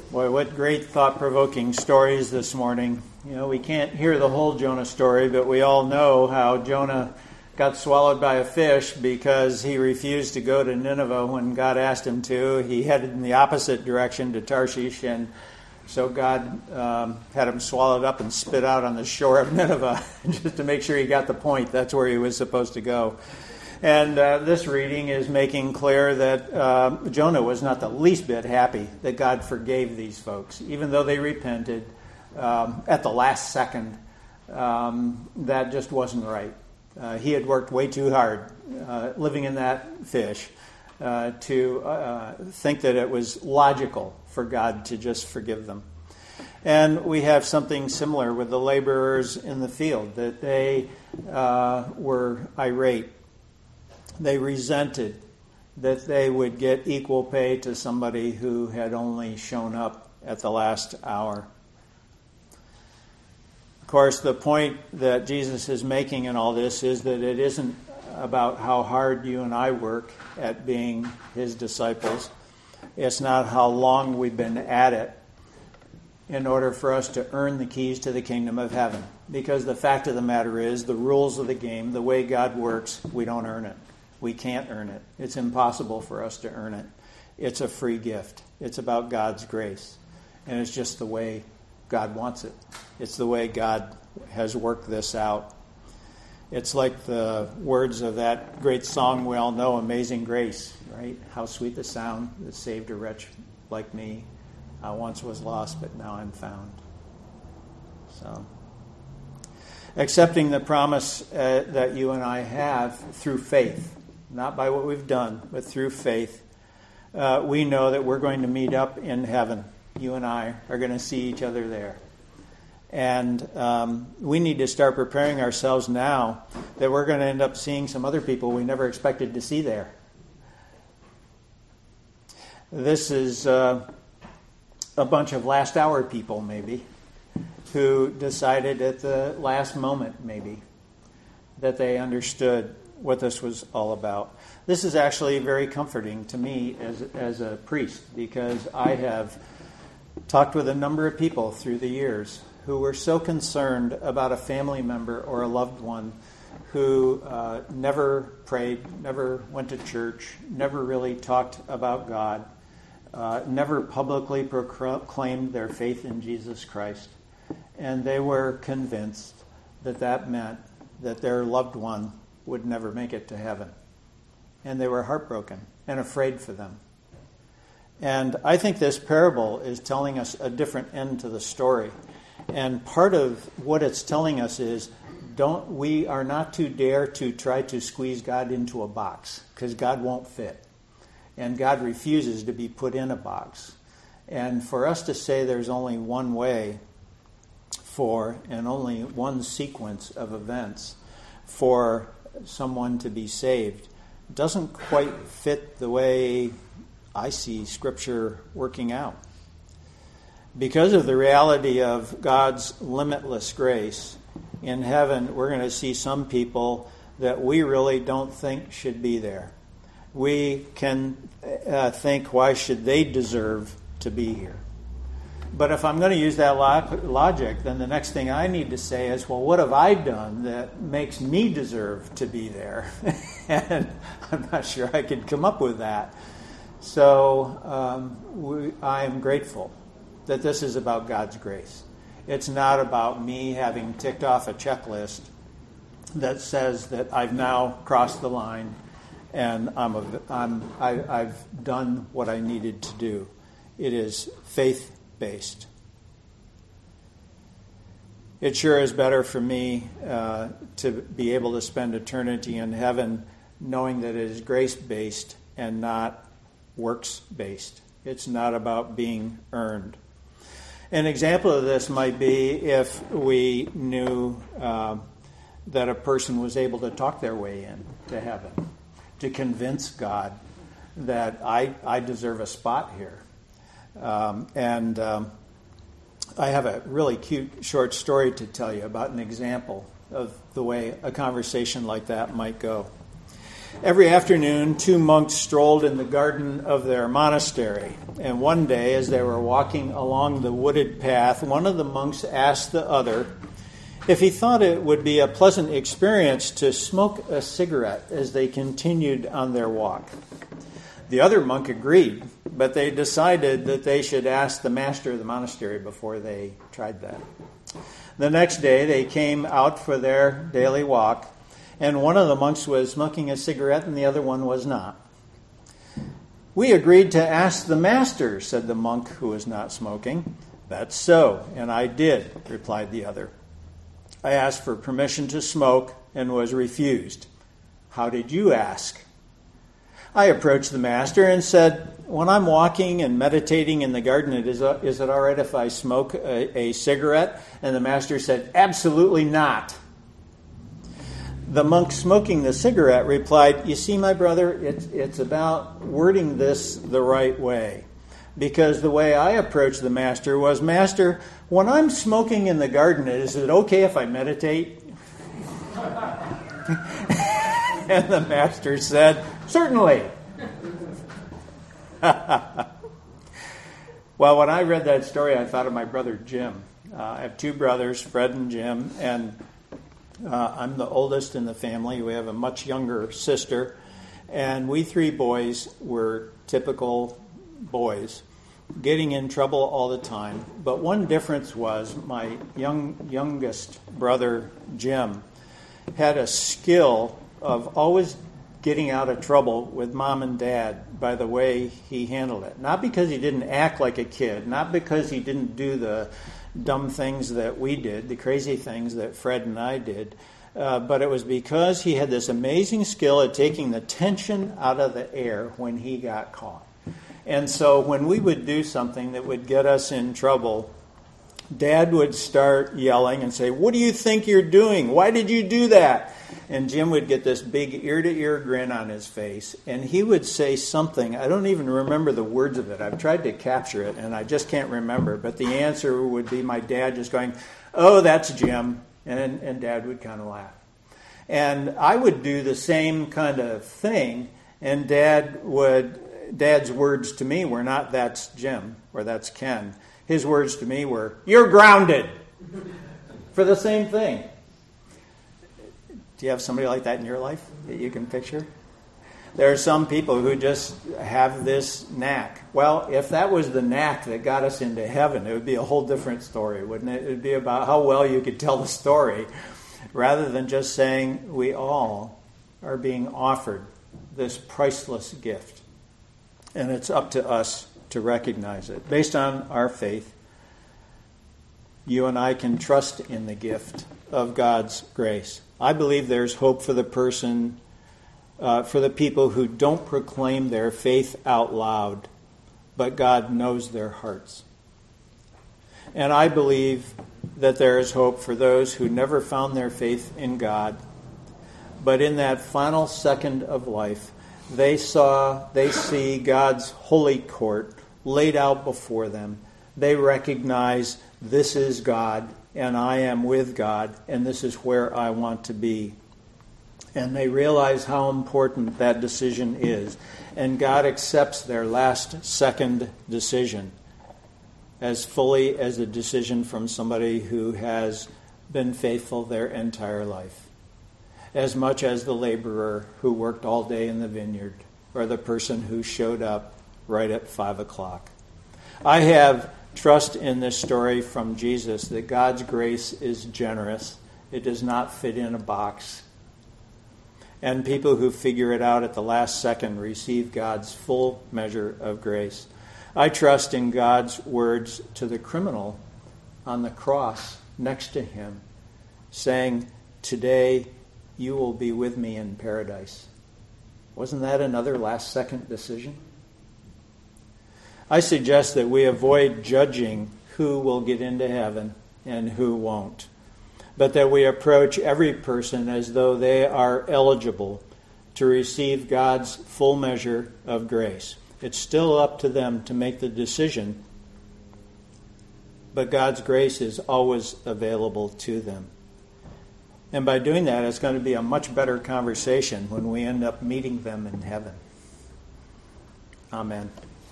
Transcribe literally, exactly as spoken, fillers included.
Boy, what great thought-provoking stories this morning. You know, we can't hear the whole Jonah story, but we all know how Jonah got swallowed by a fish because he refused to go to Nineveh when God asked him to. He headed in the opposite direction to Tarshish, and so God um, had him swallowed up and spit out on the shore of Nineveh just to make sure he got the point. That's where he was supposed to go. And uh, this reading is making clear that uh, Jonah was not the least bit happy that God forgave these folks, even though they repented um, at the last second. Um, that just wasn't right. Uh, he had worked way too hard uh, living in that fish uh, to uh, think that it was logical for God to just forgive them. And we have something similar with the laborers in the field, that they uh, were irate. They resented that they would get equal pay to somebody who had only shown up at the last hour. Of course, the point that Jesus is making in all this is that it isn't about how hard you and I work at being his disciples. It's not how long we've been at it in order for us to earn the keys to the kingdom of heaven. Because the fact of the matter is, the rules of the game, the way God works, we don't earn it. We can't earn it. It's impossible for us to earn it. It's a free gift. It's about God's grace. And it's just the way God wants it. It's the way God has worked this out. It's like the words of that great song we all know, Amazing Grace, right? How sweet the sound that saved a wretch like me. I once was lost, but now I'm found. So, accepting the promise uh, that you and I have through faith, not by what we've done, but through faith, uh, we know that we're going to meet up in heaven. You and I are going to see each other there. And um, we need to start preparing ourselves now that we're going to end up seeing some other people we never expected to see there. This is uh, a bunch of last hour people, maybe, who decided at the last moment, maybe, that they understood what this was all about. This is actually very comforting to me as as a priest, because I have talked with a number of people through the years who were so concerned about a family member or a loved one who uh, never prayed, never went to church, never really talked about God, uh, never publicly proclaimed their faith in Jesus Christ. And they were convinced that that meant that their loved one would never make it to heaven. And they were heartbroken and afraid for them. And I think this parable is telling us a different end to the story. And part of what it's telling us is, don't we are not to dare to try to squeeze God into a box, because God won't fit. And God refuses to be put in a box. And for us to say there's only one way for, and only one sequence of events for someone to be saved, doesn't quite fit the way I see Scripture working out. Because of the reality of God's limitless grace, in heaven we're going to see some people that we really don't think should be there. We can uh, think, why should they deserve to be here? But if I'm going to use that logic, then the next thing I need to say is, well, what have I done that makes me deserve to be there? And I'm not sure I could come up with that. So um, we, I am grateful that this is about God's grace. It's not about me having ticked off a checklist that says that I've now crossed the line and I'm a, I'm, I, I've done what I needed to do. It is faith-based. It sure is better for me uh, to be able to spend eternity in heaven knowing that it is grace-based and not works-based. It's not about being earned. An example of this might be if we knew uh, that a person was able to talk their way in to heaven, to convince God that I, I deserve a spot here. Um, and um, I have a really cute short story to tell you about an example of the way a conversation like that might go. Every afternoon, two monks strolled in the garden of their monastery. And one day, as they were walking along the wooded path, one of the monks asked the other if he thought it would be a pleasant experience to smoke a cigarette as they continued on their walk. The other monk agreed, but they decided that they should ask the master of the monastery before they tried that. The next day, they came out for their daily walk, and one of the monks was smoking a cigarette and the other one was not. "We agreed to ask the master," said the monk who was not smoking. "That's so, and I did," replied the other. "I asked for permission to smoke and was refused." "How did you ask?" "I approached the master and said, 'When I'm walking and meditating in the garden, it is, uh, is it all right if I smoke a, a cigarette?' And the master said, 'Absolutely not.' The monk smoking the cigarette replied, 'You see, my brother, it's, it's about wording this the right way. Because the way I approached the master was, 'Master, when I'm smoking in the garden, is it okay if I meditate?' And the master said, 'Certainly.'" Well, when I read that story, I thought of my brother Jim. Uh, I have two brothers, Fred and Jim, and uh, I'm the oldest in the family. We have a much younger sister, and we three boys were typical boys, getting in trouble all the time. But one difference was my young youngest brother, Jim, had a skill of always getting out of trouble with mom and dad by the way he handled it. Not because he didn't act like a kid, not because he didn't do the dumb things that we did, the crazy things that Fred and I did, uh, but it was because he had this amazing skill at taking the tension out of the air when he got caught. And so when we would do something that would get us in trouble, Dad would start yelling and say, "What do you think you're doing? Why did you do that?" And Jim would get this big ear-to-ear grin on his face, and he would say something. I don't even remember the words of it. I've tried to capture it, and I just can't remember. But the answer would be my dad just going, "Oh, that's Jim," and, and Dad would kind of laugh. And I would do the same kind of thing, and Dad would, Dad's words to me were not, "That's Jim," or "That's Ken." His words to me were, "You're grounded," for the same thing. Do you have somebody like that in your life that you can picture? There are some people who just have this knack. Well, if that was the knack that got us into heaven, it would be a whole different story, wouldn't it? It would be about how well you could tell the story, rather than just saying we all are being offered this priceless gift. And it's up to us to recognize it. Based on our faith, you and I can trust in the gift of God's grace. I believe there's hope for the person, uh, for the people who don't proclaim their faith out loud, but God knows their hearts. And I believe that there is hope for those who never found their faith in God, but in that final second of life, they saw, they see God's holy court laid out before them. They recognize this is God, and I am with God, and this is where I want to be. And they realize how important that decision is. And God accepts their last second decision as fully as a decision from somebody who has been faithful their entire life. As much as the laborer who worked all day in the vineyard, or the person who showed up right at five o'clock. I have trust in this story from Jesus that God's grace is generous. It does not fit in a box. And people who figure it out at the last second receive God's full measure of grace. I trust in God's words to the criminal on the cross next to him, saying, "Today you will be with me in paradise." Wasn't that another last second decision? I suggest that we avoid judging who will get into heaven and who won't, but that we approach every person as though they are eligible to receive God's full measure of grace. It's still up to them to make the decision, but God's grace is always available to them. And by doing that, it's going to be a much better conversation when we end up meeting them in heaven. Amen.